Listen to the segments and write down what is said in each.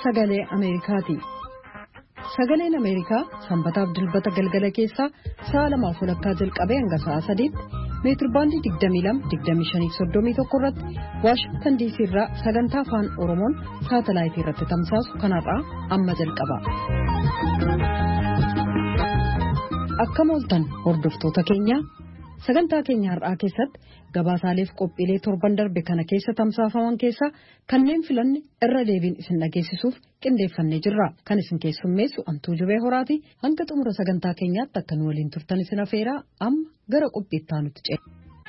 Sagalee Ameerikaati. Sagaleen Ameerikaa sanbataaf dilbata galgala keessaa sa'a 2:00 jalqabee hanga sa'a 3:00 meetirbaandii 22-25-31 irratti Waashingtan DC irraa sagantaa afaan Oromoon saatalaayitii irratti tamsaasu kanarraa amma jalqaba. Akkam ooltan hordoftoota keenya sagantaa keenya har'aa keessatti gabaasaaleef qophiilee torban darbe kana keessa tamsaafaman keessaa kanneen filanne irra deebiin isin dhageessisuuf qindeeffannee jirra. Kan isin keessummeessu Antuu Jubee Horaati. Hanga xumura sagantaa keenyaatti akka nu waliin turtan isin afeeraa amma gara qophiitti aanutti ce'e.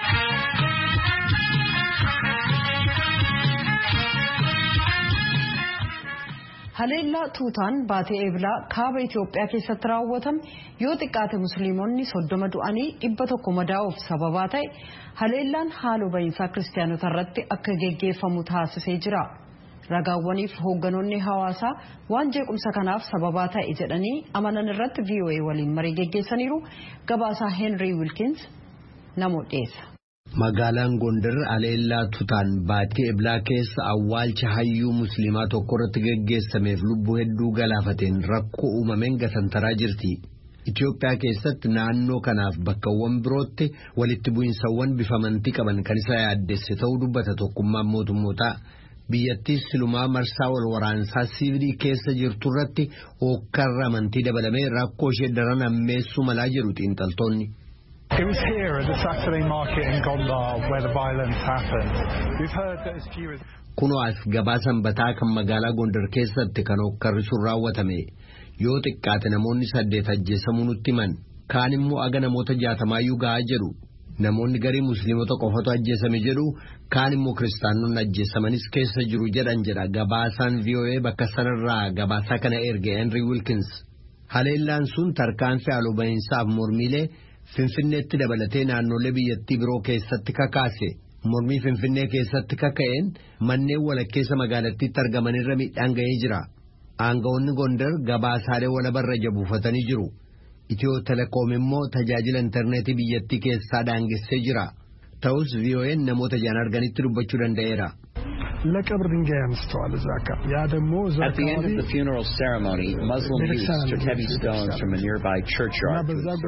Haleellaa tuutaan baatee eebilaa kaaba Itoophiyaa keessatti raawwatame yoo xiqqaate musliimonni 30 du'anii 100 madaa'uuf sababaa ta'e haleellaan haaloo ba'iinsaa kiristaanota irratti akka geggeeffamu taasisee jira. Ragaawwaniif hoogganoonni hawaasaa waan jeequmsa kanaaf sababaa ta'e jedhanii amanan irratti VOA waliin marii geggeessaniiru. Gabaasaa Henry Wilkins namoo dhiyeessa. Magaalaan Gondar haleellaa tuutaan baatee eebilaa keessa awwaalcha hayyuu musliimaa tokko irratti geggeessameef lubbuu hedduu galaafateen rakkoo uumameen gatantaraa jirti. Itoophiyaa keessatti naannoo kanaaf bakkawwan birootti walitti bu'insawwan bifa amantii qaban kan isa yaaddesse ta'uu dubbata tokkummaan mootummootaa. Biyyattis silumaa marsaa wal waraansaa siivilii keessa jirtu irratti hookkarra amantii dabalamee rakkoo ishee daran hammeessuu malaa jiru xiinxaltoonni. It was here at the Saturday market in Gondar where the violence happened. We've heard that as few as Kunoas gabaa sanbataa kan magaalaa Gondar keessatti kan hookkarri sun raawwatame yoo xiqqaate namoonni 8 ajjeesamuu nutti himan kaan immoo aga namoota 60 ga'aa jedhu namoonni garii musliimota qofatu ajjeesame jedhu kaan immoo kiristaanonni ajjeesamanis keessa jiru jedhan jedha gabaasaan VOA bakka sanarraa gabaasaa kana erge Henry Wilkins. Haleellaan sun tarkaanfii haaloo ba'iinsaaf mormiilee Finfinneetti dabalatee naannolee biyyattii biroo keessatti kakaase mormii Finfinnee keessatti kaka'een manneen walakkeessa magaalattiitti argamanirra miidhaan ga'ee jira. Aangawoonni Gondar gabaasaalee walabarra jabuufatanii jiru. Itiyoo Telekoom immoo tajaajila intarneetii biyyattii keessaa daangessee jira. Ta'us VOA'n namoota ijaan arganitti dubbachuu danda'eera. ለቀብር ድንጋይ አንስተዋል እዛ አካባቢ ያ ደግሞ እዛ At the end of the funeral ceremony, Muslim youths took heavy stones from a nearby churchyard.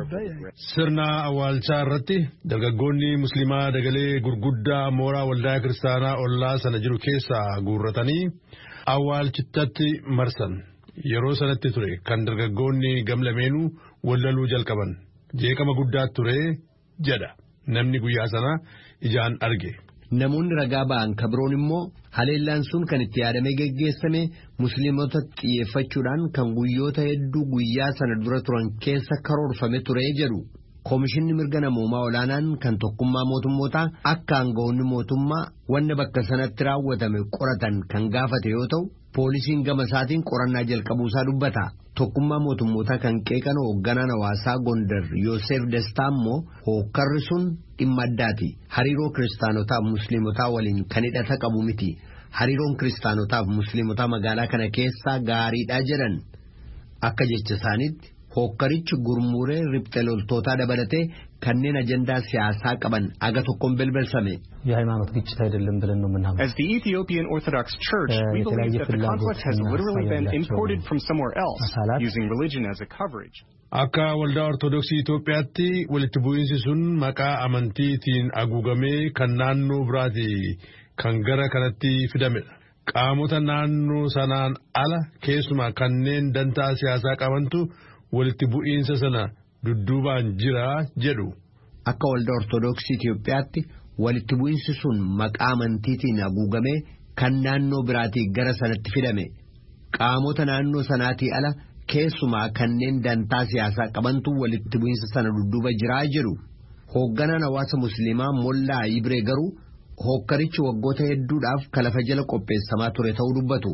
Sirna awwaalchaa irratti dargaggoonni musliimaa dagalee gurguddaa mooraa waldaa kiristaanaa ollaa sana jiru keessaa guurratanii awwaalchittatti marsan. Yeroo sanatti ture kan dargaggoonni gamlameenuu wallaluu jalqaban. Jeeqama guddaa ture jedha namni guyyaa sana ijaan arge. Namoonni ragaa ba'an kabroon immoo haleellaan sun kan itti yaadamee geggeessame musliimota xiyyeeffachuudhaan kan guyyoota hedduu guyyaa sana dura turan keessa karoorfame ture jedhu. Koomishinni mirga namoomaa olaanaan kan tokkummaa mootummootaa akka aangawoonni mootummaa wanna bakka sanatti raawwatame qoratan kan gaafate yoo ta'u poolisiin gama isaatiin qorannaa jalqabuusaa dubbata. Tokkummaa mootummootaa kan qeeqan hoogganaan hawaasaa Gondar Yoosef Destaa immoo hookkarri sun dhimma addaati. Hariiroo kiristaanotaaf musliimotaa waliin kan hidhata qabu miti. Hariiroon kiristaanotaaf musliimotaa magaalaa kana keessaa gaariidhaa jedhan. Akka jecha isaaniitti hookkarichi gurmuuree riphxee loltootaa dabalatee kanneen ajandaa siyaasaa qaban aga tokkoon belbelsame. የሃይማኖት ግጭት አይደለም ብለን ነው የምናምነው. As the Ethiopian Orthodox Church, we believe that the conflict has literally been imported from somewhere else, using religion as a coverage. Akka waldaa Ortodoksii Itoophiyaatti walitti bu'iinsi sun maqaa amantiitiin haguugamee kan naannoo biraati kan gara kanatti fidamedha. Qaamota naannoo sanaan ala keessumaa kanneen dantaa siyaasaa qabantu walitti bu'iinsa sana dudduubaan jira jedhu. Akka waldaa Ortodoksii Itoophiyaatti walitti bu'iinsi sun maqaa amantiitiin haguugamee kan naannoo biraatii gara sanatti fidame. Qaamota naannoo sanaatii ala keessumaa kanneen dantaa siyaasaa qabantu walitti bu'iinsa sana dudduuba jiraa jedhu. Hoogganaan hawaasa musliimaa Mollaa Ibree garuu hookkarichi waggoota hedduudhaaf kalafa jala qopheessamaa ture ta'uu dubbatu.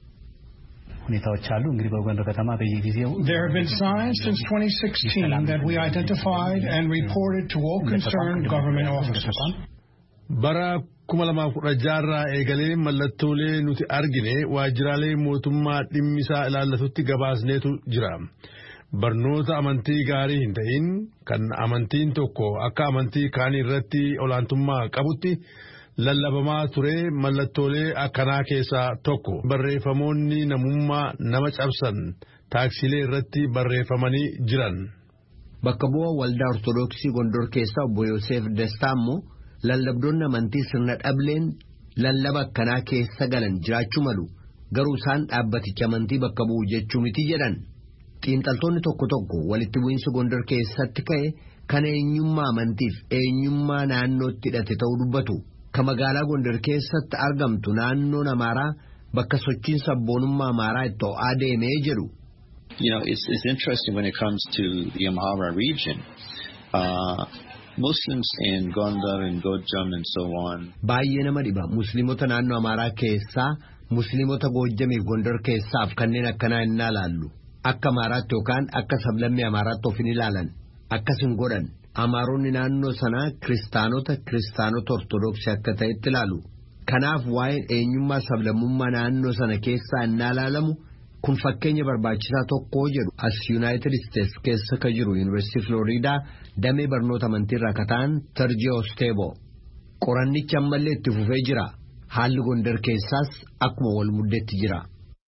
ሁኔታዎች አሉ እንግዲህ በጎንደር ከተማ በየጊዜው There have been signs since 2016 that we identified and reported to all concerned government officers. Bara 2016 eegalee mallattoolee nuti argine waajjiraalee mootummaa dhimmisaa ilaallatutti gabaasneetu jira. Barnoota amantii gaarii hin ta'in kan amantiin tokko akka amantii kaanii irratti olaantummaa qabutti lallabamaa ture mallattoolee akkanaa keessaa tokko barreeffamoonni namummaa nama cabsan taaksilee irratti barreeffamanii jiran. Bakka bu'aa waldaa Ortoodooksii Gondor keessaa obbo Yoosef Dastaa immoo lallabdoonni amantii sirna dhableen lallaba akkanaa keessa galan jiraachuu malu garuu isaan dhaabbaticha amantii bakka bu'u jechuu miti jedhan. Xiinxaltoonni tokko tokko walitti bu'iinsa Gondor keessatti ka'e kan eenyummaa amantiif eenyummaa naannootti hidhate ta'uu dubbatu. Ka magaalaa Gondor keessatti argamtu naannoon Amaaraa bakka sochiin sabboonummaa Amaaraa itti ho'aa deemee jedhu. You know, it's interesting when it comes to the Amhara region. Muslims in Gondar and Gojam and so on. Baay'ee nama dhiba musliimota naannoo Amaaraa keessaa musliimota Gojjamiif Gondar keessaaf kanneen akkanaa hin ilaallu. Akka Amaaraatti yookaan akka sablammii Amaaraatti of hin ilaalan. Akkas hin godhan. Amaaronni naannoo sanaa kiristaanota Ortoodooksii akka ta'etti ilaalu. Kanaaf waa'een eenyummaa sablammummaa naannoo sana keessaa hin ilaalamu. Kun fakkeenya barbaachisaa tokko jedhu as United States keessa ka jiru University Florida damee barnoota amantiirraa kataan Tarjee Ostebo. Qorannichi ammallee itti fufee jira. Haalli Gondar keessaas akkuma wal muddeetti jira.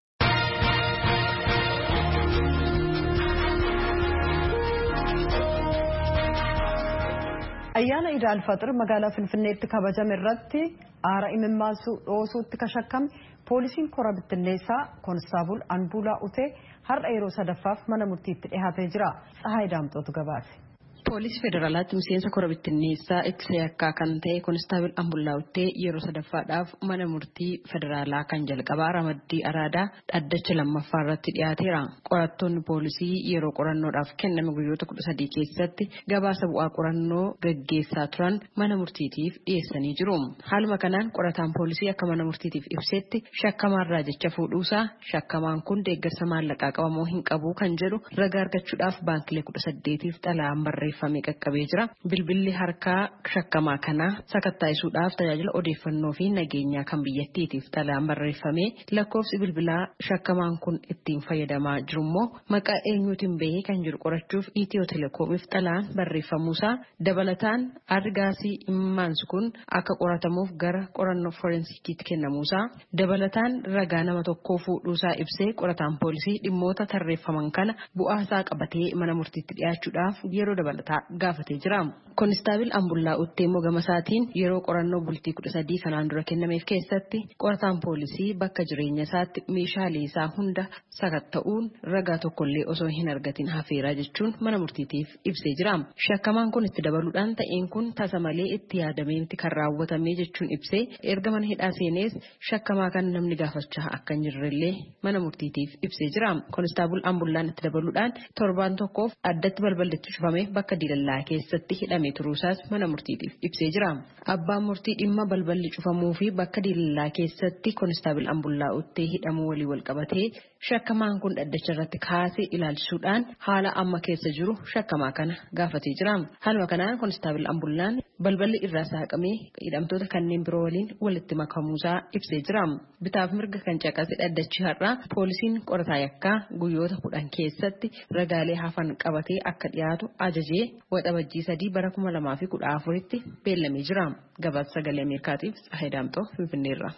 Ayyaana Iid al-Fixr magaalaa Finfinneetti kabajame irratti aara imimmaansu dhoosuutti kashakkame poolisiin kora bittinneessaa koonstaabul Anbuulaa Utee har'a yeroo sadaffaaf mana murtiitti dhiyaatee jira. Tsahaay Daamxootu gabaase. Poolisii Federaalaatti miseensa kora bittinneessaa ittisa yakkaa kan ta'e koonistaabil Anbuulaa Utee yeroo sadaffaadhaaf mana murtii federaalaa kan jalqabaa Ramaddii Araadaa dhaddacha lammaffaa irratti dhiyaateera. Qorattoonni poolisii yeroo qorannoodhaaf kenname guyyoota 13 keessatti gabaasa bu'aa qorannoo gaggeessaa turan mana murtiitiif dhiyeessanii jiru. Haaluma kanaan qorataan poolisii akka mana murtiitiif ibsetti shakkamaarraa jecha fuudhuusaa shakkamaan kun deeggarsa maallaqaa qabamoo hin qabu kan jedhu ragaa argachuudhaaf baankilee 18tiif xalayaan barreeffamee qaqqabee jira. Bilbilli harkaa shakkamaa kanaa sakattaa'isuudhaaf tajaajila odeeffannoo fi nageenyaa kan biyyattiitiif xalayaan barreeffamee lakkoofsi bilbilaa shakkamaan kun ittiin fayyadamaa jirummoo maqaa eenyuutiin bahee kan jiru qorachuuf Itiyoo Telekoomiif xalayaan barreeffamuusaa dabalataan argaasii imimmaansu kun akka qoratamuuf gara qorannoo forensikiitti kennamuusaa dabalataan ragaa nama tokkoo fuudhuusaa ibsee qorataan poolisii dhimmoota tarreeffaman kana bu'aasaa qabatee mana murtiitti dhiyaachuudhaaf yeroo dabalataa gaafatee jira. Koonistaabil Anbuulaa Utee immoo gama isaatiin yeroo qorannoo bultii 13 kanaan dura kennameef keessatti qorataan poolisii bakka jireenya isaatti meeshaalee isaa hunda sakatta'uun ragaa tokkollee osoo hin argatin hafeeraa jechuun mana murtiitiif ibsee jira. Shakkamaan kun itti dabaluudhaan ta'een kun tasa malee itti yaadamee miti kan raawwatame jechuun ibsee erga mana hidhaa seenees shakkamaa kan namni gaafachaa akka hin jirrellee mana murtiitiif ibsee jira. Koonistaabil Anbuulaan itti dabaluudhaan torbaan tokkoof addatti balballi cufamee bakka diilallaa keessatti hidhamee turuusaas mana murtiitiif ibsee jira. Abbaan murtii dhimma balballi cufamuu fi bakka diilallaa keessatti koonistaabil Anbuulaa Utee hidhamuu walii wal qabatee shakkamaan kun dhaddacha irratti kaasee ilaalchisuudhaan haala amma keessa jiru shakkamaa kana gaafatee jira. Haaluma kanaan koonistaabil Anbuulaan balballi irraa saaqamee hidhamtoota kanneen biroo waliin walitti makamuusaa ibsee jira. Bitaaf mirga kan caqase dhaddachi har'aa poolisiin qorataa yakkaa guyyoota 10 keessatti ragaalee hafan qabatee akka dhiyaatu ajajee waxabajjii 3 bara 2014tti beellamee jira. Gabaasa sagalee Ameerikaatiif Tsahaay Daamxoo Finfinneerra.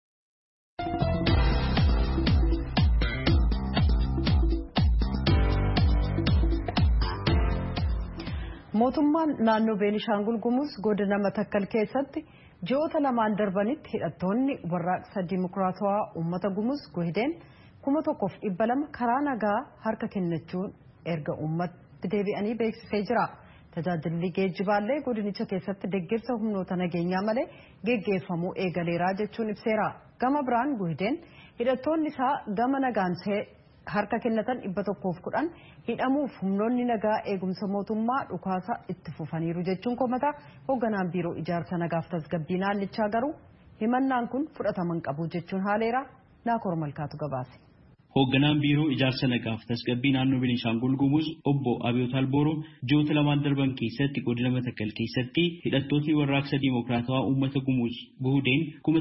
Mootummaan naannoo Beenishaangul Gumuz godina Matakkal keessatti ji'oota lamaan darbanitti hidhattoonni warraaqsa dimokiraatawaa uummata Gumuz Gohideen 1,200 karaa nagaa harka kennachuun erga uummatti deebi'anii beeksisee jira. Tajaajilli geejjibaallee godinicha keessatti deeggarsa humnoota nageenyaa malee geggeeffamuu eegaleeraa jechuun ibseera. Gama biraan Gohideen hidhattoonni isaa gama nagaan harka kennatan 110 hidhamuuf humnoonni nagaa eegumsa mootummaa dhukaasa itti fufaniiru jechuun komata. Hoogganaan biiroo ijaarsa nagaaf tasgabbii naannichaa garuu himannaan kun fudhatama hin qabu jechuun haaleera. Naakoor Malkaatu gabaase. Hoogganaan biiroo ijaarsa nagaaf tasgabbii naannoo Beenishaangul Gumuz obbo Abiyoot Albooroo ji'oota lamaan darban keessatti godina Matakkal keessatti hidhattootni warraaqsa diimokiraatawaa uummata Gumuz Guhudeen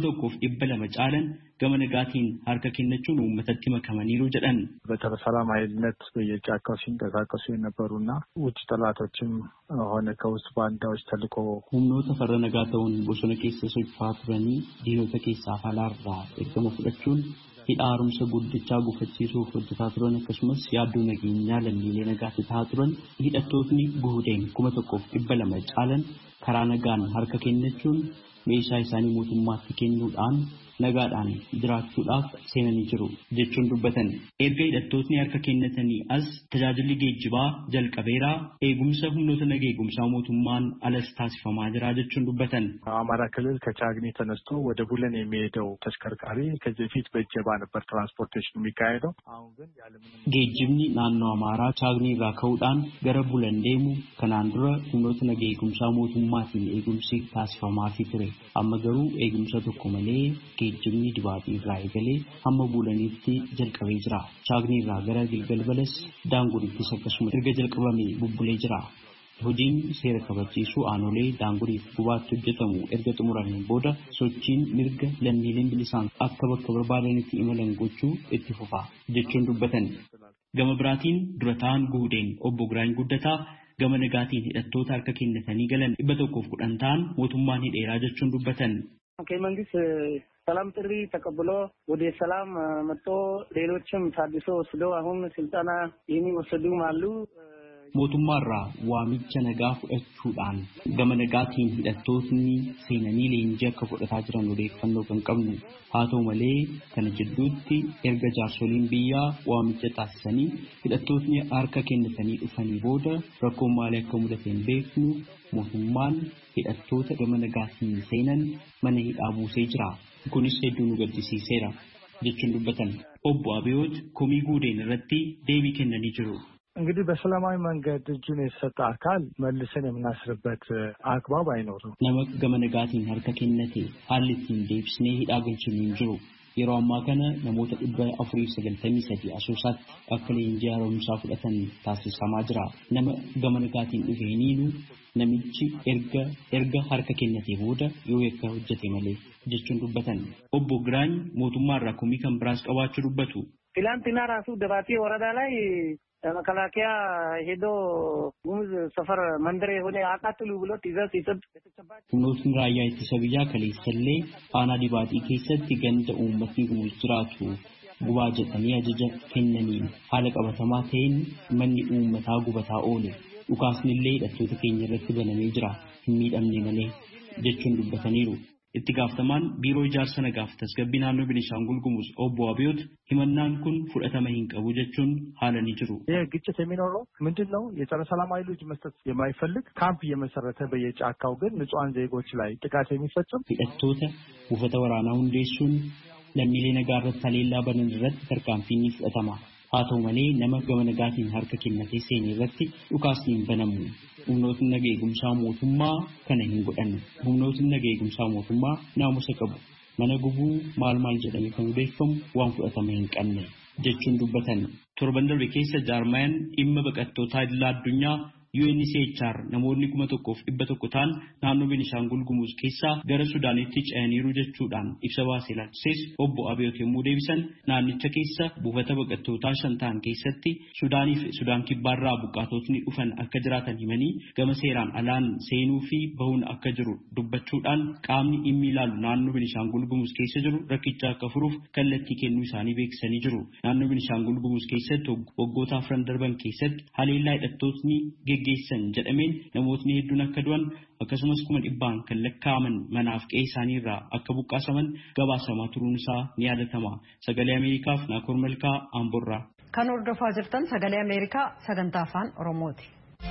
1,200 caalan gama nagaatiin harka kennachuun uummatatti makamaniiru jedhan. በጸረ ሰላም ኃይልነት በየጫካው ሲንቀሳቀሱ የነበሩና ውጭ ጠላቶችም ሆነ ከውስጥ ባንዳዎች ተልኮ humnoota farra nagaa ta'uun bosona keessa socho'aa turanii diinota keessaa falaarraa ergama fudhachuun hidha haaromsa guddichaa gufachiisuuf hojjetaa turan akkasumas yaaddoo nageenyaa lammiilee nagaatti ta'aa turan hidhattootni Guhudeen 1,200 caalan karaa nagaan harka kennachuun meeshaa isaanii mootummaatti kennuudhaan nagaadhaan jiraachuudhaaf seenanii jiru jechuun dubbatan. Erga hidhattootni harka kennatanii as tajaajilli geejjibaa jalqabeeraa eegumsa humnoota nagaa eegumsaa mootummaan alas taasifamaa jira jechuun dubbatan. አማራ ክልል ከቻግኒ ተነስቶ ወደ ቡለን የሚሄደው ተሽከርካሪ ከዚህ በፊት በእጀባ ነበር ትራንስፖርቴሽን የሚካሄደው። አሁን ግን ያለምንም geejjibni naannoo Amaaraa Chaagni irraa ka'uudhaan gara Bulan deemu kanaan dura humnoota nagaa eegumsaa mootummaatiin eegumsi taasifamaafi ture. Amma garuu eegumsa tokko malee geejjibni dibaatii irraa eegalee hamma Bulaniitti jalqabee jira. Chaagni irraa gara Gilgal Balas Daanguriittis akkasuma erga jalqabamee bubbulee jira. Hojiin seera kabachiisuu aanolee Daanguriif gubaatti hojjetamu erga xumurameen booda sochiin mirga lammiileen bilisaan akka bakka barbaadanitti imalan gochuu itti fufa jechuun dubbatan. Gama biraatiin dura ta'an Guhudeen obbo Giraany Guddataa gama nagaatiin hidhattoota harka kennatanii galan 110 ta'an mootummaan hidheeraa jechuun dubbatan. ከመንግስት ሰላም ጥሪ ተቀብሎ ወደ ሰላም መጥቶ ሌሎችም ታድሶ ወስደው አሁን ስልጠና የሚወስዱም አሉ። mootummaarraa waamicha nagaa fudhachuudhaan gama nagaatiin hidhattootni seenanii leenjii akka fudhataa jiran odeeffannoo kan qabnu. Haa ta'u malee kana jidduutti erga jaarsoliin biyyaa waamicha taasisanii hidhattootni harka kennatanii dhufanii booda rakkoon maalii akka mudate hin beeknu mootummaan hidhattoota gama nagaatiin seenan mana hidhaa buusee jira. Kunis hedduu nu gaddisiiseera jechuun dubbatan. Obbo Abiyoot komii Guhudeen irratti deebii kennanii jiru. እንግዲህ በሰላማዊ መንገድ እጁን የሰጠ አካል መልሰን የምናስርበት አግባብ አይኖርም። nama gama nagaatiin harka kennate haalli ittiin deebisnee hidhaa galchuun hin jiru. Yeroo ammaa kana namoota 493 asoosaatti akka leenjii haaromsaa fudhatan taasifamaa jira. Nama gama nagaatiin dhufeeniinu namichi erga harka kennate booda yoo yakka hojjete malee jechuun dubbatan. Obbo Giraany mootummaarraa komii kan biraas qabaachuu dubbatu. ትላንትና ራሱ ደባቴ ወረዳ ላይ መከላከያ ሄዶ ጉሙዝ ሰፈር መንደር የሆነ አቃጥሉ ብሎ ትዕዛዝ ሲሰጥ humnootni raayyaa ittisa biyyaa kaleessallee aanaa dibaatii keessatti ganda uummatni Gumuz jiraatu gubaa jedhanii ajaja kennaniin haala qabatamaa ta'een manni uummataa gubataa oole. Dhukaasnillee hidhattoota keenya irratti banamee jira hin miidhamne malee jechuun dubbataniiru. Itti gaafatamaan biiroo ijaarsa nagaaf tasgabbii naannoo Beenishaangul Gumuz obbo Abiyoot himannaan kun fudhatama hin qabu jechuun haalanii jiru. ግጭት የሚኖረው ምንድነው? የጸረ ሰላም ኃይሎች መስጠት የማይፈልግ ካምፕ የመሰረተ በየጫካው ግን ንጹሃን ዜጎች ላይ ጥቃት የሚፈጽም hidhattoota buufata waraanaa hundeessuun lammiilee nagaa irratti haleellaa banan irratti tarkaanfiin ni fudhatama. Haa ta'u malee nama gama nagaatiin harka kennatee seenee irratti dhukaasni hin banamu. Humnootni nagaa eegumsaa mootummaa kana hin godhanne. Humnootni nagaa eegumsaa mootummaa naamusa qabu. Mana gubuu maal jedhamee kan beekamu waan fudhatama hin qabne jechuun dubbatan. Torban darbe keessa jaarmayaan dhimma baqattootaa idil addunyaa UNHCR namoonni 1,100 ta'an naannoo Beenishaangul Gumuz keessaa gara Sudaanitti ce'aniiru jechuudhaan ibsa baasee ilaalchises obbo Abiyoot yommuu deebisan naannicha keessa buufata baqattootaa 5 ta'an keessatti Sudaanii fi Sudaan kibbaarraa buqqaatotni dhufan akka jiraatan himanii gama seeraan alaan seenuu fi bahuun akka jiru dubbachuudhaan qaamni dhimmi ilaalu naannoo Beenishaangul Gumuz keessa jiru rakkicha akka furuuf kallattii kennuu isaanii beeksisanii jiru. Naannoo Beenishaangul Gumuz keessatti waggoota 4 darban keessatti haleellaa hidhattootni geggeessan jedhameen namootni hedduun akka du'an akkasumas 100 kan lakkaa'aman manaaf qe'ee isaanii irraa akka buqqaasaman gabaasamaa turuun isaa ni yaadatama. Sagalee Ameerikaaf Naakoor Malkaa Amborraa. Kan hordofaa jirtan Sagalee Ameerikaa sagantaa afaan Oromooti.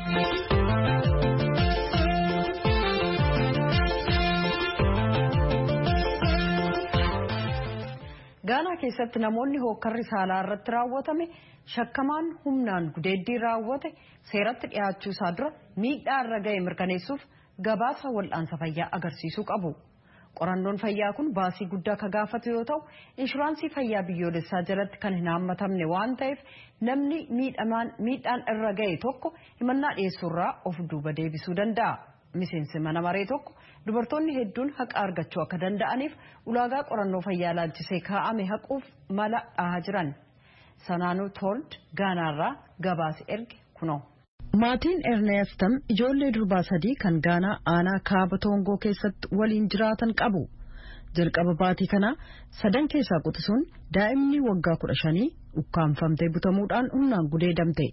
Gaanaa keessatti namoonni hokkarri saalaa irratti raawwatame shakkamaan humnaan gudeeddii raawwate seeratti dhiyaachuu isaa dura miidhaa irra ga'e mirkaneessuuf gabaasa wal'aansa fayyaa agarsiisuu qabu. Qorannoon fayyaa kun baasii guddaa ka gaafatu yoo ta'u inshuraansii fayyaa biyyoolessaa jalatti kan hin hammatamne waan ta'eef namni miidhaan irra ga'e tokko himannaa dhiyeessuurraa of duuba deebisuu danda'a. Miseensi mana maree tokko dubartoonni hedduun haqa argachuu akka danda'aniif ulaagaa qorannoo fayyaa laalchisee kaa'ame haquuf mala dhahaa jiran. Sanaanuu Told Gaanaarraa gabaase erge kunoo. Maatiin Erneestam ijoollee durbaa 3 kan Gaanaa aanaa kaaba Toongoo keessatti waliin jiraatan qabu. Jalqaba baatii kana 3 keessaa quxisuun daa'imni waggaa 15 ukkaanfamtee butamuudhaan humnaan gudeedamte.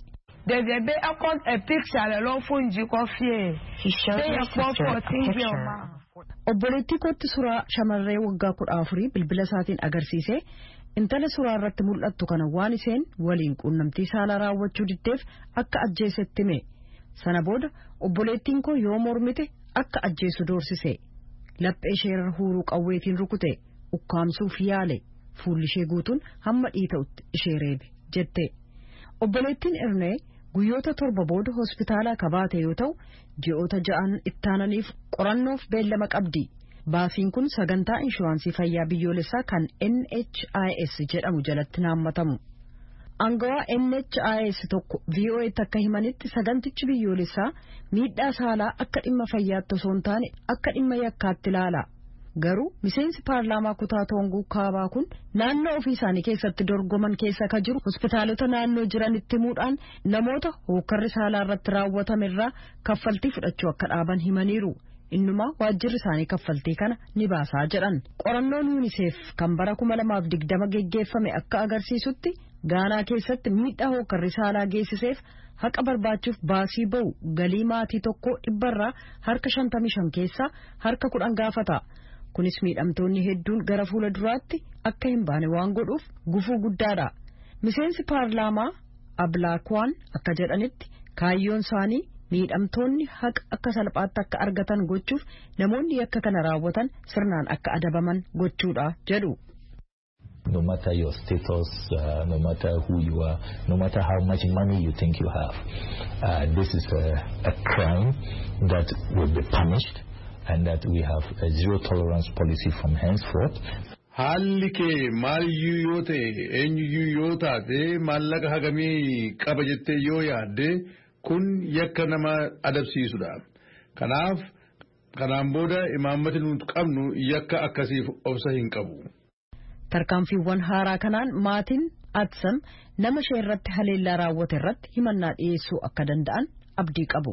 Obboleettii kootti suuraa shamarree waggaa 14 bilbila isaatiin agarsiisee intala suuraa irratti mul'attu kana waan isheen waliin quunnamtii saalaa raawwachuu diddeef akka ajjeesetti hime. Sana booda obboleettiin koo yoo mormite akka ajjeesu doorsise. Laphee ishee irra huuruu qawweetiin rukute ukkaamsuuf yaale fuulli ishee guutuun hamma dhiita'utti ishee reebe jette. Obboleettiin Ernee guyyoota 7 booda hospitaalaa kabaate yoo ta'u ji'oota 6 ittaananiif qorannoof beellama qabdi. Baasiin kun sagantaa inshuraansii fayyaa biyyoolessaa kan NHIS jedhamu jalatti naammatamu. Angawaa NHIS tokko VOA'tti akka himanitti sagantichi biyyoolessaa miidhaa saalaa akka dhimma fayyaatti osoo hin taane akka dhimma yakkaatti ilaala. Garuu miseensi paarlaamaa kutaa Toongoo kaabaa kun naannoo ofii isaanii keessatti dorgoman keessa ka jiru hospitaalota naannoo jiranitti himuudhaan namoota hookkarri saalaa irratti raawwatamerraa kaffaltii fudhachuu akka dhaaban himaniiru. Innumaa waajjirri isaanii kaffaltii kana ni baasaa jedhan. Qorannoon UNICEF kan bara 2020 geggeeffame akka agarsiisutti Gaanaa keessatti miidhaa hookkarri saalaa geessiseef haqa barbaachuuf baasii ba'u galii maatii tokko dhibbarraa harka 55 keessaa harka 10 gaafata. Kunis miidhamtoonni hedduun gara fuula duraatti akka hin baane waan godhuuf gufuu guddaadha. Miseensi paarlaamaa Ablaakwaan akka jedhanitti kaayyoon isaanii miidhamtoonni haqa akka salphaatti akka argatan gochuuf namoonni yakka kana raawwatan sirnaan akka adabaman gochuudha jedhu. No matter your status, no matter who you are, no matter how much money you think you have, this is a crime that will be punished and that we have a zero tolerance policy from henceforth. Haalli kee maaliyyuu yoo ta'e eenyuyyuu yoo taate maallaqa hagamii qaba jettee yoo yaadde kun yakka nama adabsiisudha. Kanaaf kanaan booda imaammati nuti qabnu yakka akkasiif obsa hin qabu. Tarkaanfiiwwan haaraa kanaan maatiin Atsam nama ishee irratti haleellaa raawwate irratti himannaa dhiyeessuu akka danda'an abdii qabu.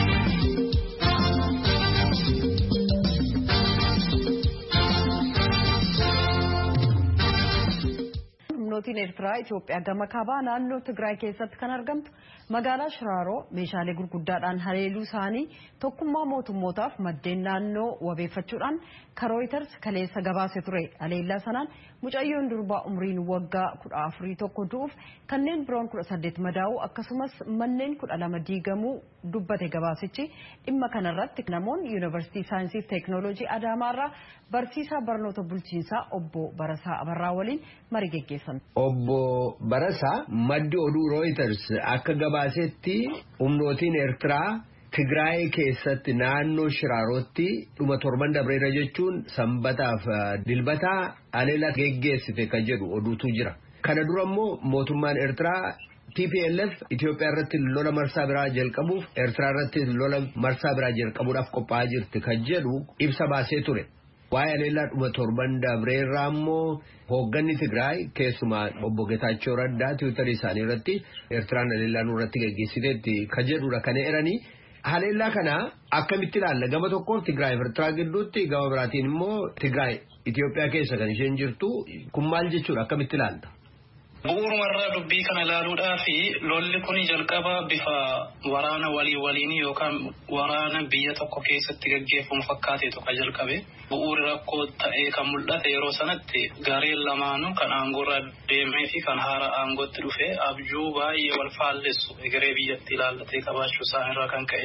Humnootiin Eertiraa Itoophiyaa gama kaabaa naannoo Tigraay keessatti kan argamtu magaalaa Shiraaroo meeshaalee gurguddaadhaan haleeluu isaanii tokkummaa mootummootaaf maddeen naannoo wabeeffachuudhaan Reuters kaleessa gabaase ture. Haleellaa sanaan mucayyoon durbaa umriin waggaa 14 tokko du'uuf kanneen biroon 18 madaa'uu akkasumas manneen 12 diigamuu dubbate gabaasichi. Dhimma kanarratti namoonni Yuunivarsiitii Saayinsii fi Teeknooloojii Adaamaarraa barsiisaa barnoota bulchiinsaa obbo Barasaa Abarraa waliin marii geggeessan. Obbo Barasaa maddi oduu Reuters akka gabaasetti humnootiin Eertiraa Tigraay keessatti naannoo Shiraarootti dhuma torban dabreera jechuun sanbataaf dilbataa haleellaa geggeessite kan jedhu oduutu jira. Kana dura immoo mootummaan Eertiraa TPLF Itoophiyaa irratti lola marsaa biraa jalqabuuf Eertiraa irratti lola marsaa biraa jalqabuudhaaf qophaa'aa jirti kan jedhu ibsa baasee ture. Waa'ee haleellaa dhuma torban dabreerraa immoo hoogganni Tigraay keessumaa obbo Getaachoo Raddaa Tiwiitarii isaanii irratti Eertiraan haleellaa nurratti geggeessiteetti kan jedhudha kan eeranii. Haleellaa kana akkamitti ilaalla? Gama tokkoon Tigraay Eertiraa gidduutti gama biraatiin immoo Tigraay Itoophiyaa keessa kan isheen jirtu kun maal jechuudha? Akkamitti ilaalla? Bu'uurumarraa dubbii kana ilaaluudhaa fi lolli kun jalqaba bifa waraana waliinii yookaan waraana biyya tokko keessatti gaggeeffamu fakkaateetu kan jalqabe. Bu'uuri rakkoo ta'ee kan mul'ate yeroo sanatti gareen lamaanuu kan aangoorra deemee fi kan haara aangootti dhufe abjuu baay'ee wal faallessu egeree biyyatti ilaallatee qabaachuu isaanirraa kan ka'e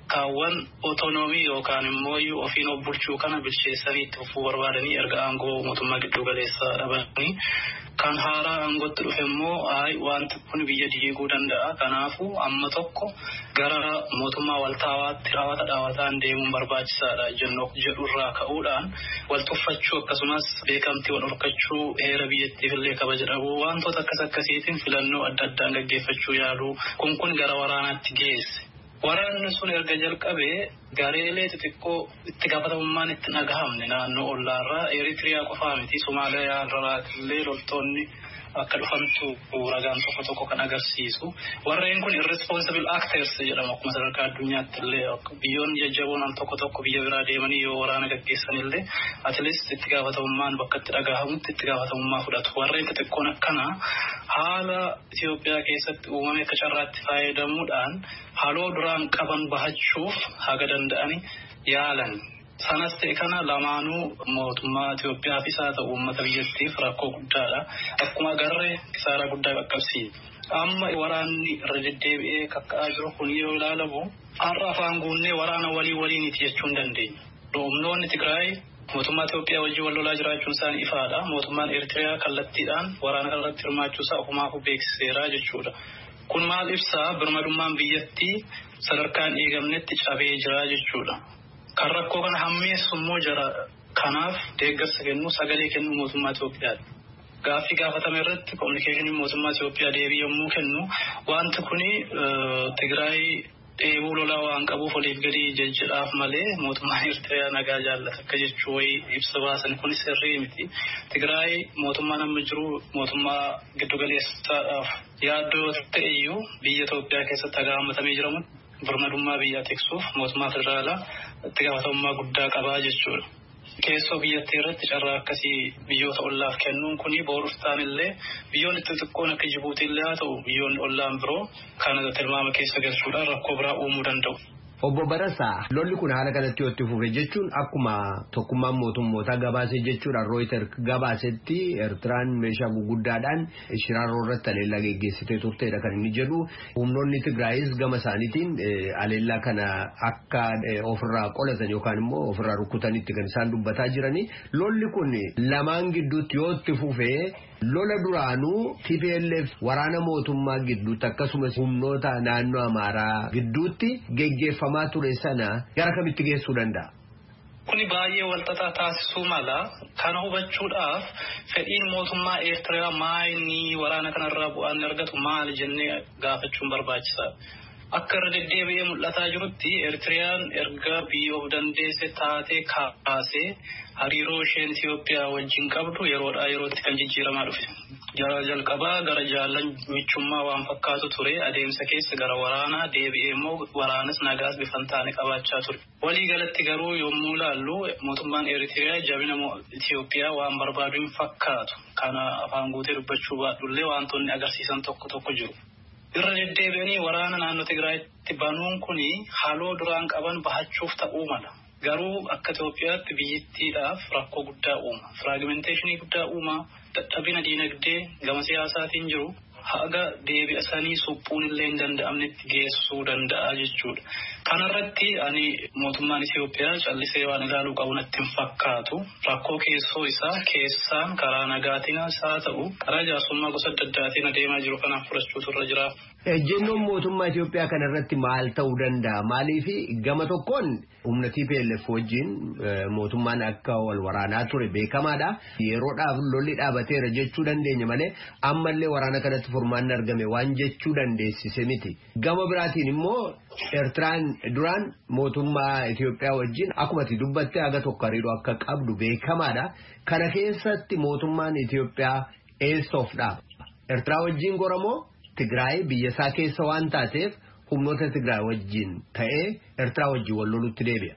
bakkaawwan otonoomii yookaan immoo ofiin of bulchuu kana bilcheessanii itti fufuu barbaadanii erga aangoo mootummaa giddu galeessaa dhabanii kan haaraa aangootti dhufe immoo wanti kun biyya diiguu danda'a. Kanaafuu amma tokko gara mootummaa waltaawaatti dhaawataan deemuun barbaachisaadha jedhurraa ka'uudhaan wal tuffachuu akkasumas beekamtii wal horkachuu heera biyyattiif illee kabaja dhabuu wantoota akkasiitiin filannoo adda addaan gaggeeffachuu yaaluu kun gara waraanaatti geesse. Waraanni sun erga jalqabee gareelee xixiqqoo itti gaafatamummaan itti dhagahamne naannoo ollaarraa Eritiriyaa qofaa miti Somaaliyaa irraa illee loltoonni akka dhufantu ragaan tokko kan agarsiisu. Warreen kun irresponsible actors jedhamu akkuma sadarkaa addunyaatti illee biyyoonni jajjaboon tokko biyya biraa deemanii yoo waraana gaggeessan illee at least itti gaafatamummaan bakka itti dhagahamutti itti gaafatamummaa fudhatu. Warreen xixiqqoon akkana haala Itoophiyaa keessatti uumame akka carraatti fayyadamuudhaan haaloo duraan qaban bahachuuf haga danda'ani yaalan. Sanas ta'e kana lamaanuu mootummaa Itoophiyaafis haa ta'u uummata biyyattiif rakkoo guddaadha. Akkuma agarree kisaaraa guddaa qaqqabsiisa. Amma waraanni irra deddeebi'ee kakka'aa jiru kun yoo ilaalamu har'a afaan guunnee waraana waliiniiti jechuu hin dandeenya. Humnoonni Tigraay mootummaa Itoophiyaa wajjin wal lolaa jiraachuun isaanii ifaadha. Mootummaan Eritiriyaa kallattiidhaan waraana kanarratti hirmaachuusaa ofumaafuu beeksiseera jechuudha. Kun maal ibsaa birmadummaan biyyattii sadarkaan eegamnetti cabee jira jechuudha. Kan rakkoo kana hammeessu immoo jara kanaaf deeggarsa kennu sagalee kennu mootummaa Itoophiyaati. Gaaffii gaafatame irratti kominikeeshinii mootummaa Itoophiyaa deebii yommuu kennu wanti kuni Tigraay dheebuu lolaa waan qabuuf oliif gadi jejjedhaaf malee mootummaa Eertiriyaa nagaa jaallata akka jechuu wayii ibsa baasan kunis sirrii miti. Tigraay mootummaa nama jiru mootummaa giddugaleessaadhaaf yaaddoo ta'eyyuu biyya Itoophiyaa keessatti hagaammatamee jiramu birmadummaa biyyaa tiksuuf mootummaa federaalaa itti gaafatamummaa guddaa qabaa jechuudha. Keessoo biyyattii irratti carraa akkasii biyyoota ollaaf kennuun kuni booruftaan illee biyyoonni xixiqqoon akka Jibuutii illee haa ta'u biyyoonni ollaan biroo kana tilmaama keessa galchuudhaan rakkoo biraa uumuu danda'u. Obbo Barasaa lolli kun haala kanatti yoo itti fufe jechuun akkuma tokkummaan mootummootaa gabaasee jechuudhaan Reuters gabaasetti Eertiraan meeshaa guguddaadhaan shiraaroo irratti aleellaa geggeessitee turteedha kan inni jedhu. Humnoonni Tigraayis gama isaaniitiin aleellaa kana akka ofirraa qolatan yookaan immoo ofirraa rukkutanitti kan isaan dubbataa jirani. Lolli kun lamaan gidduutti yoo itti fufe lola duraanuu TPLF waraana mootummaa gidduutti akkasumas humnoota naannoo Amaaraa gidduutti geggeeffamaa ture sana gara kamitti geessuu danda'a? Kuni baay'ee walxaxaa taasisuu mala kana hubachuudhaaf fedhiin mootummaa Eertiriyaa maayini waraana kanarraa bu'aan argatu maali jennee gaafachuun barbaachisaadha. Akka irra deddeebi'ee mul'ataa jirutti Eertiriyaan erga biyya of dandeesse taatee kaasee hariiroo isheen Itoophiyaa wajjin qabdu yeroodhaa yerootti kan jijjiiramaa dhufe. Jalqabaa gara jaallan michummaa waan fakkaatu ture adeemsa keessa gara waraanaa deebi'ee immoo waraanas nagaas bifan taane qabaachaa ture. Walii galatti garuu yommuu ilaallu mootummaan Eritiriyaa jabina Itoophiyaa waan barbaadu hin fakkaatu. Kana afaan guutee dubbachuu baadhullee wantoonni agarsiisan tokko jiru. Irra deddeebi'anii waraana naannoo Tigraayitti banuun kuni haaloo duraan qaban bahachuuf ta'uu mala. Garuu akka Itoophiyaatti biyyattiidhaaf rakkoo guddaa uuma. Fragmenteeshinii guddaa uuma. Dadhabina diinagdee gama siyaasaatiin jiru haga deebi'anii suphuun illee hin danda'amnetti geessuu danda'a jechuudha. Kanarratti ani mootummaan Itoophiyaa callisee waan ilaaluu qabu natti hin fakkaatu. Rakkoo keessoo isaa keessaan karaa nagaatiin haa ta'u karaa jaarsummaa gosa adda addaatiin adeemaa jiru kanaaf fudhachuutu irra jira. Ejjennoon mootummaa Itoophiyaa kanarratti maal ta'uu danda'a? Maaliif gama tokkoon humna TPLF wajjin mootummaan akka wal waraanaa ture beekamaadha. Yeroodhaaf lolli dhaabateera jechuu dandeenya malee ammallee waraana kanatti furmaanni argame waan jechuu dandeessise miti. Gama biraatiin immoo Eertiraan duraan mootummaa Itoophiyaa wajjin akkuma ati dubbatte haga tokko hariiroo akka qabdu beekamaadha. Kana keessatti mootummaan Itoophiyaa eessa of dhaaba? Eertiraa wajjin goramoo? Tigraay biyya isaa keessa waan taateef humnoota Tigraay wajjin ta'ee Eertiraa wajjin wal lolutti deebi'a.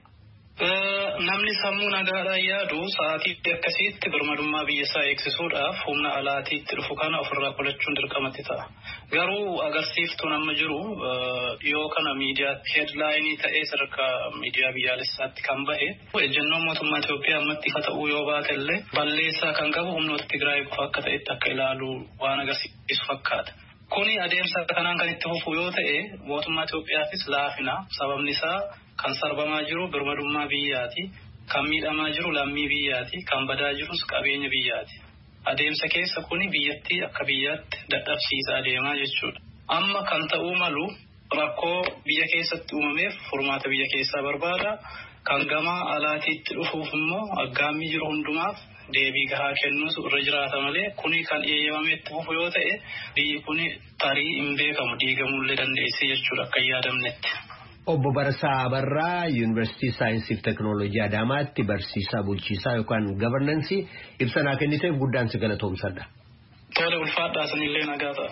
Namni sammuu nagaadhaan yaadu sa'aatii akkasiitti birmadummaa biyya isaa eegsisuudhaaf humna alaatiitti dhufu kana ofirraa qolachuun dirqamatti ta'a. Garuu agarsiiftuun amma jiru yoo kana miidiyaatti heedlaayinii ta'ee sadarkaa miidiyaa biyyaalessaatti kan bahe ejjennoon mootummaa Itoophiyaa ammatti ifa ta'uu yoo baate illee balleessaa kan qabu humnoota Tigraay qofa akka ta'etti akka ilaalu waan agarsiisu fakkaata. Kuni adeemsa kanaan kan itti fufu yoo ta'e mootummaa Itoophiyaafis laafina. Sababni isaa kan sarbamaa jiru birmadummaa biyyaati. Kan miidhamaa jiru lammii biyyaati. Kan badaa jirus qabeenya biyyaati. Adeemsa keessa kuni biyyattii akka biyyaatti dadhabsiisaa deemaa jechuudha. Amma kan ta'uu malu rakkoo biyya keessatti uumameef furmaata biyya keessaa barbaada. Kan gama alaatiitti dhufuuf immoo aggaammii jiru hundumaaf deebii gahaa kennuutu irra jiraata malee kuni kan eeyyamamee itti fufu yoo ta'e biyyi kuni tarii hin beekamu diigamuullee dandeessee jechuudha akka yaadamnetti. Obbo Barasaa Barraa Yuunivarsiitii Saayinsii fi Teknooloojii Adaamaatti barsiisaa bulchiisaa yookaan gabarnansii ibsa naa kenniteef guddaan si galatoomsadha. Tole ulfaadhaa sanillee nagaa ta'a.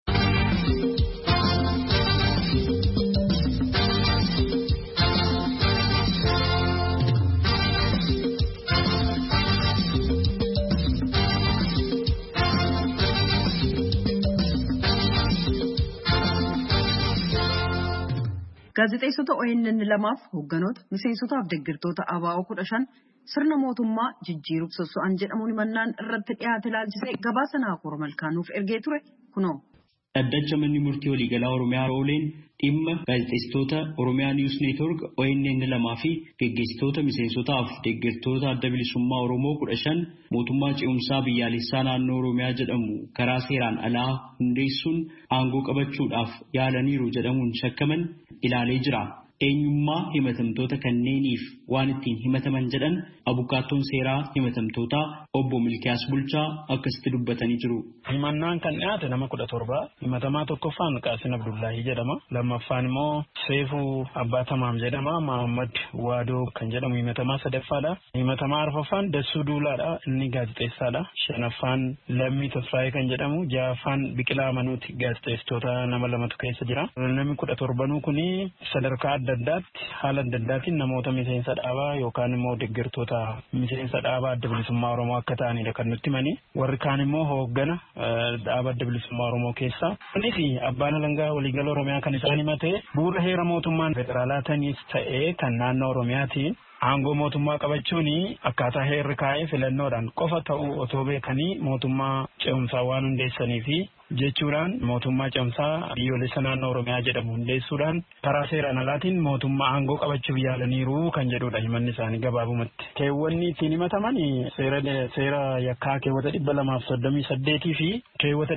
Gaazexeessota ONN lamaaf hoogganoota miseensotaaf deeggartoota ABO 15 sirna mootummaa jijjiiruuf sosso'an jedhamuun himannaan irratti dhiyaate ilaalchisee gabaasa Naakoor Malkaanuuf ergee ture kunoo. Dhaddacha manni murtii waliigalaa Oromiyaa Rooleen dhimma gaazexeessitoota Oromiyaa Niwus Neetwork ONN lamaa fi geggeessitoota miseensotaaf deeggartoota adda bilisummaa Oromoo 15 mootummaa ce'umsaa biyyaalessaa naannoo Oromiyaa jedhamu karaa seeraan alaa hundeessuun aangoo qabachuudhaaf yaalaniiru jedhamuun shakkaman ilaalee jira. Eenyummaa himatamtoota kanneeniif waan ittiin himataman jedhan abukaattoon seeraa himatamtootaa obbo Milkiyaas Bulchaa akkasitti dubbatanii jiru. Himannaan kan dhiyaate nama 17 himatamaa tokkoffaan Qaasin Abdullaahii jedhama. Lammaffaan immoo Seefuu Abbaa Tamaam jedhama. Mahammad Waadoo kan jedhamu himatamaa sadaffaadha. Himatamaa arfaffaan Dassuu Duulaadha. Inni gaazexeessaadha. Shanaffaan Lammii Tasfaayee kan jedhamu. Ja'affaan Biqilaa Manuuti gaazexeessitoota nama lamatu keessa jira. Namni 17 kuni sadarkaa adda addaatti haala adda addaatiin namoota miseensa dhaabaa yookaan immoo deeggartoota miseensa dhaabaa adda bilisummaa Oromoo akka ta'anidha kan nutti himani. Warri kaan immoo hooggana dhaaba adda bilisummaa Oromoo keessaa. Kunis abbaan alangaa waliigala Oromiyaa kan isaan himate bu'uura heera mootummaan federaalaatiinis ta'ee kan naannoo Oromiyaatiin aangoo mootummaa qabachuun akkaataa heerri kaa'ee filannoodhaan qofa ta'uu otoo beekanii mootummaa ce'umsaa waan hundeessanii fi jechuudhaan mootummaa ce'umsaa biyyoolessa naannoo Oromiyaa jedhamu hundeessuudhaan karaa seeraan alaatiin mootummaa aangoo qabachuuf yaalaniiru kan jedhudha himanni isaanii gabaabumatti. Keewwanni ittiin himataman seera yakkaa keewwata 238 fi keewwata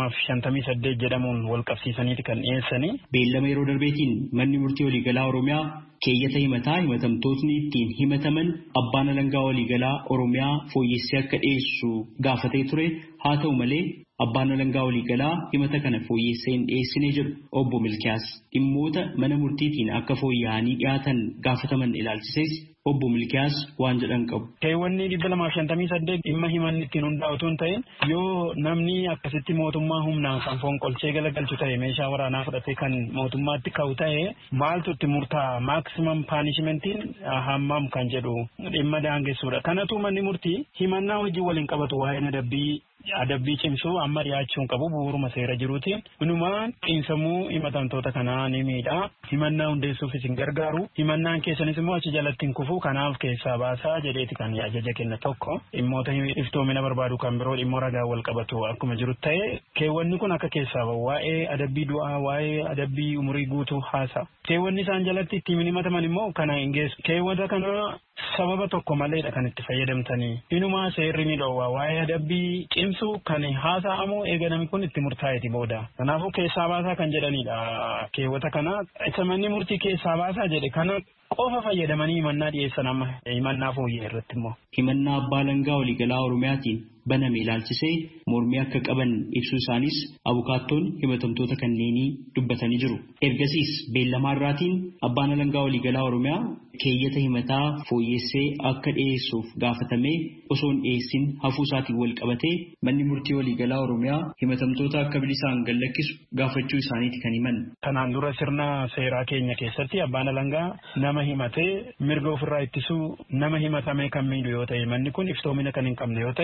258 jedhamuun wal qabsiisaniiti kan dhiyeessanii. Beellama yeroo darbeetiin manni murtii waliigalaa Oromiyaa keeyyata himataa himatamtootni ittiin himataman abbaan alangaa waliigalaa Oromiyaa fooyyessee akka dhiyeessu gaafatee ture. Haa ta'u malee abbaan alangaa waliigalaa himata kana fooyyessee hin dhiyeessinee jiru. Obbo Milkiyaas dhimmoota mana murtiitiin akka fooyya'anii dhiyaatan gaafataman ilaalchises obbo Milkiyaas waan jedhan qabu. Keewwanni 258 dhimma himanni ittiin hundaa'utu hin ta'in yoo namni akkasitti mootummaa humnaan kan fonqolchee galagalchu ta'e meeshaa waraanaa fudhatee kan mootummaatti ka'u ta'e maaltu itti murtaa'a maximum punishmentiin hammam kan jedhu dhimma daangessuudha. Kanatu manni murtii himannaa hojii waliin qabatu waa'ee adabbii cimsuu amma dhiyaachuun qabu bu'uuruma seera jiruutiin inumaan xiinsammuu himatamtoota kanaa ni miidha. Himannaa hundeessuuf isin gargaaru. Himannaan keessanis immoo achi jalatti hin kufu kanaaf keessaa baasaa jedheeti kan ajaja kenna tokko. Dhimmoota iftoomina barbaadu kan biroo dhimmoo ragaa wal qabatu akkuma jiru ta'e keewwanni kun akka keessaa bahu waa'ee adabbii du'aa waa'ee adabbii umurii guutuu haasa. Keewwanni isaan jalatti ittiin himataman immoo kana hin geessu. Keewwata kana sababa tokko maleedha kan itti fayyadamtanii. Inumaa seerri ni dhoowwa waa'ee adabbii cimsuu kan haasa'amu eega namni kun itti murtaa'eeti booda. Kanaafuu keessaa baasaa kan jedhanidha. Keewwata kana isa manni murtii keessaa baasaa jedhe kana qofa fayyadamanii himannaa dhiyeessan amma himannaa fooyyee irratti immoo. Himannaa abbaa alangaa waliigalaa Oromiyaatiin baname ilaalchisee mormii akka qaban ibsuu isaanis abukaattoon himatamtoota kanneenii dubbatanii jiru. Ergasiis beellamaarraatiin abbaan alangaa waliigalaa Oromiyaa keeyyata himataa fooyyessee akka dhiyeessuuf gaafatamee osoo hin dhiyeessin hafuu isaatiin wal qabatee manni murtii waliigalaa Oromiyaa himatamtoota akka bilisaan gallakkisu gaafachuu isaaniiti kan himan. Kanaan dura sirna seeraa keenya keessatti abbaan alangaa nama himatee mirga ofirraa ittisuu nama himatame kan miidhu yoo ta'e manni kun iftoomina kan hin qabne yoo ta'e murtii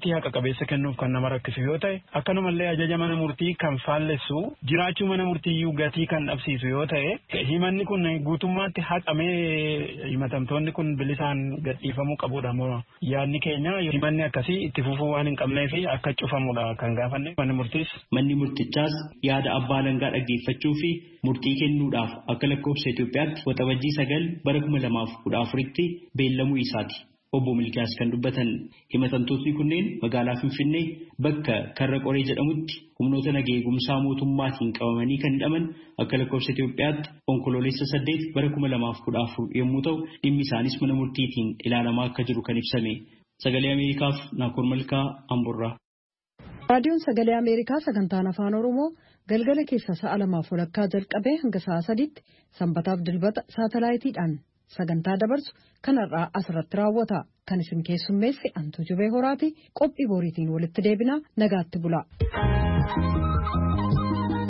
murtii haqa qabeessa kennuuf kan nama rakkisu yoo ta'e akkanumallee ajaja mana murtii kan faallessu jiraachuu mana murtiiyyuu gatii kan dhabsiisu yoo ta'e himanni kun guutummaatti haqamee himatamtoonni kun bilisaan gadhiifamuu qabudha moo yaadni keenya himanni akkasii itti fufuu waan hin qabnee fi akka cufamudha kan gaafanne manni murtiis. Manni murtichaas yaada abbaa alangaa dhaggeeffachuu fi murtii kennuudhaaf akka lakkoofsa Itoophiyaatti waxabajjii 9 bara 2014tti beellamuu isaati. Obbo Milkiyaas kan dubbatan himatamtootni kunneen magaalaa Finfinnee bakka Karra Qoree jedhamutti humnoota nagaa eegumsaa mootummaatiin qabamanii kan hidhaman akka lakkoofsa Itoophiyaatti onkoloolessa 8 bara 2014 yommuu ta'u dhimmi isaanis mana murtiitiin ilaalamaa akka jiru kan ibsame. Sagalee Ameerikaaf Naakoor Malkaa Amborraa. Raadiyoon Sagalee Ameerikaa sagantaan afaan Oromoo galgala keessa sa'a 2:00 jalqabee hanga sa'a 3tti sanbataaf dilbata saatalaayitiidhaan sagantaa dabarsu kanarraa asirratti raawwata. Kan isin keessummeesse Antuu Jubee Horaati. Qophii boriitiin walitti deebina nagaatti bula.